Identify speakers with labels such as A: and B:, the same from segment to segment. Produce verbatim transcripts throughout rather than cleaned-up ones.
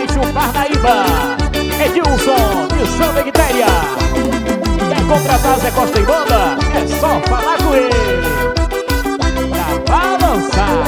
A: Eixo Parnaíba, Edilson de Santa Quitéria. Quer contratar Zé Costa em banda? É só falar com ele pra balançar.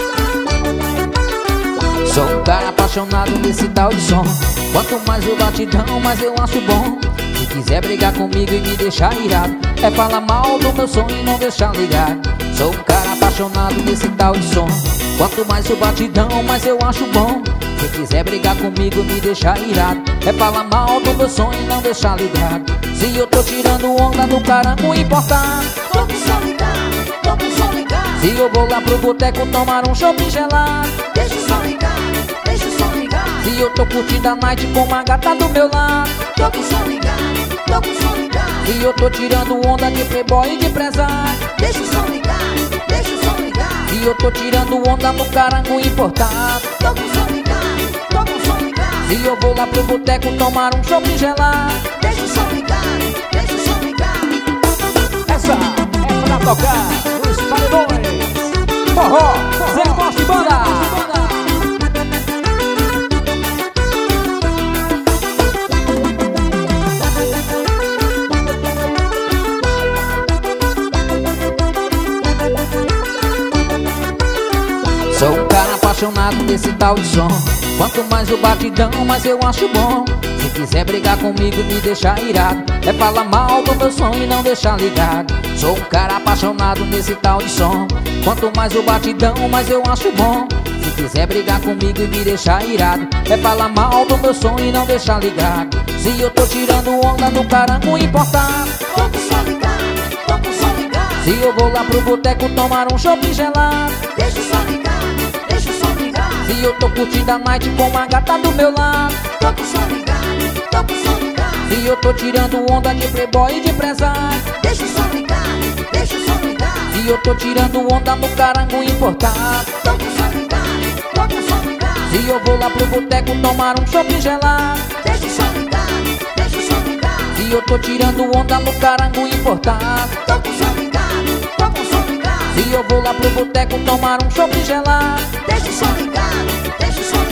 B: Sou um cara apaixonado nesse tal de som. Quanto mais o batidão, mais eu acho bom. Se quiser brigar comigo e me deixar irado, é falar mal do meu som e não deixar ligado. Sou um cara apaixonado nesse tal de som. Quanto mais o batidão, mais eu acho bom. Se quiser brigar comigo e me deixar irado, é falar mal do meu som e não deixar ligado. Se eu tô tirando onda do carango importado,
C: Tô com som ligado, tô com som ligado.
B: se eu vou lá pro boteco tomar um chopp gelado,
C: Deixa o som ligado, deixa o som ligado.
B: se eu tô curtindo a night com uma gata do meu lado,
C: Tô com som ligado, tô com som ligado.
B: se eu tô tirando onda de playboy e de empresário,
C: Deixa o som ligado, deixa o som ligado.
B: se eu tô tirando onda no carango importado,
C: Tô com som ligado, tô com som ligado.
B: se eu vou lá pro boteco tomar um chopp gelado.
C: Deixa o som ligado, deixa o som ligado.
A: Essa é pra tocar nos paredões.
B: Forró, Zé Costa e Banda. Sou um cara apaixonado nesse tal de som. Quanto mais o batidão, mais eu acho bom. Se quiser brigar comigo e me deixar irado, é falar mal do meu som e não deixar ligado. Sou um cara apaixonado nesse tal de som. Quanto mais o batidão, mais eu acho bom. Se quiser brigar comigo e me deixar irado, é falar mal do meu som e não deixar ligado. Se eu tô tirando onda no carango importado,
C: Tô com som ligado, tô com som ligado.
B: se eu vou lá pro boteco tomar um chopp gelado,
C: Deixa o som ligado, deixa o som ligado.
B: se eu tô curtindo a night com uma gata do meu lado,
C: Tô com som ligado, tô com som ligado.
B: se eu tô tirando onda de playboy e de empresário,
C: Deixa o som ligado, deixa o som ligado.
B: se eu tô tirando onda no carango importado,
C: Tô com som ligado, tô com som ligado.
B: se eu vou lá pro boteco tomar um chopp gelado,
C: Deixa o som ligado, deixa o som ligado.
B: se eu tô tirando onda no carango importado,
C: Tô com som ligado, tô com som ligado.
B: se eu vou lá pro boteco tomar um chopp gelado,
C: Deixa o som ligado, deixa o som ligado.